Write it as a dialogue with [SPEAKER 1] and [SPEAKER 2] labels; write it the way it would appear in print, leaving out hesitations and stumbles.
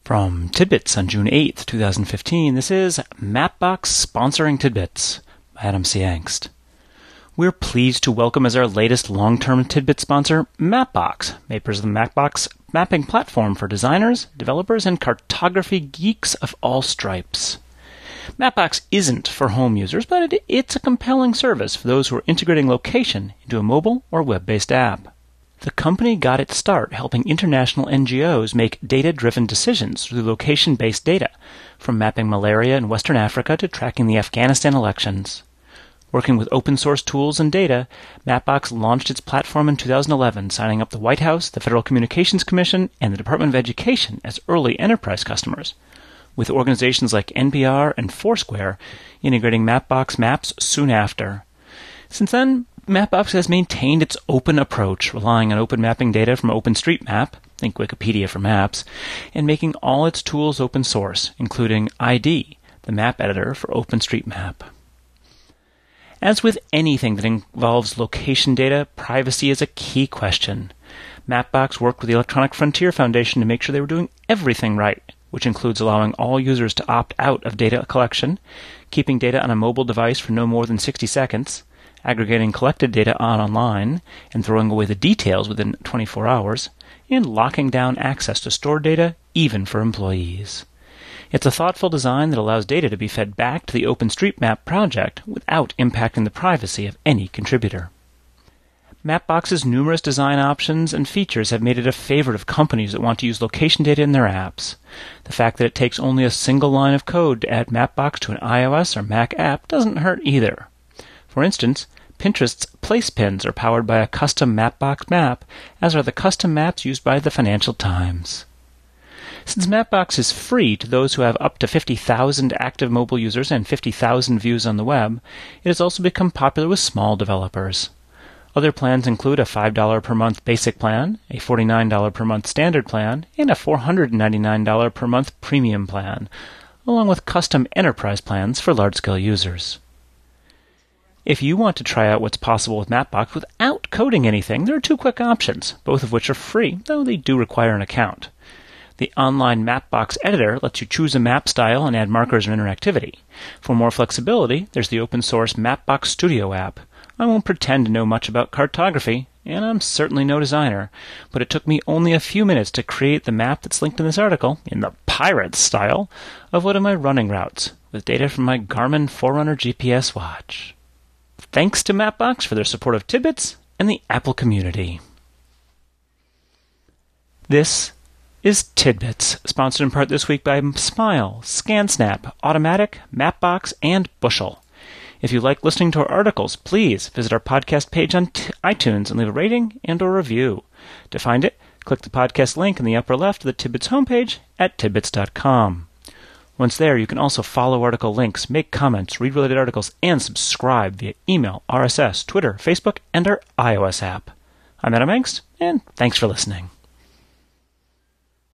[SPEAKER 1] From Tidbits on June 8th, 2015, this is Mapbox Sponsoring Tidbits by Adam C. Angst. We're pleased to welcome as our latest long-term Tidbit sponsor, Mapbox, makers of the Mapbox mapping platform for designers, developers, and cartography geeks of all stripes. Mapbox isn't for home users, but it's a compelling service for those who are integrating location into a mobile or web-based app. The company got its start helping international NGOs make data-driven decisions through location-based data, from mapping malaria in Western Africa to tracking the Afghanistan elections. Working with open-source tools and data, Mapbox launched its platform in 2011, signing up the White House, the Federal Communications Commission, and the Department of Education as early enterprise customers, with organizations like NPR and Foursquare integrating Mapbox maps soon after. Since then, Mapbox has maintained its open approach, relying on open mapping data from OpenStreetMap, think Wikipedia for maps, and making all its tools open source, including ID, the map editor for OpenStreetMap. As with anything that involves location data, privacy is a key question. Mapbox worked with the Electronic Frontier Foundation to make sure they were doing everything right, which includes allowing all users to opt out of data collection, keeping data on a mobile device for no more than 60 seconds, aggregating collected data online and throwing away the details within 24 hours, and locking down access to stored data, even for employees. It's a thoughtful design that allows data to be fed back to the OpenStreetMap project without impacting the privacy of any contributor. Mapbox's numerous design options and features have made it a favorite of companies that want to use location data in their apps. The fact that it takes only a single line of code to add Mapbox to an iOS or Mac app doesn't hurt either. For instance, Pinterest's place pins are powered by a custom Mapbox map, as are the custom maps used by the Financial Times. Since Mapbox is free to those who have up to 50,000 active mobile users and 50,000 views on the web, it has also become popular with small developers. Other plans include a $5 per month basic plan, a $49 per month standard plan, and a $499 per month premium plan, along with custom enterprise plans for large-scale users. If you want to try out what's possible with Mapbox without coding anything, there are two quick options, both of which are free, though they do require an account. The online Mapbox editor lets you choose a map style and add markers and interactivity. For more flexibility, there's the open-source Mapbox Studio app. I won't pretend to know much about cartography, and I'm certainly no designer, but it took me only a few minutes to create the map that's linked in this article, in the pirate style, of one of my running routes, with data from my Garmin Forerunner GPS watch. Thanks to Mapbox for their support of Tidbits and the Apple community. This is Tidbits, sponsored in part this week by Smile, ScanSnap, Automatic, Mapbox, and Bushel. If you like listening to our articles, please visit our podcast page on iTunes and leave a rating and or review. To find it, click the podcast link in the upper left of the Tidbits homepage at tidbits.com. Once there, you can also follow article links, make comments, read related articles, and subscribe via email, RSS, Twitter, Facebook, and our iOS app. I'm Adam Angst, and thanks for listening.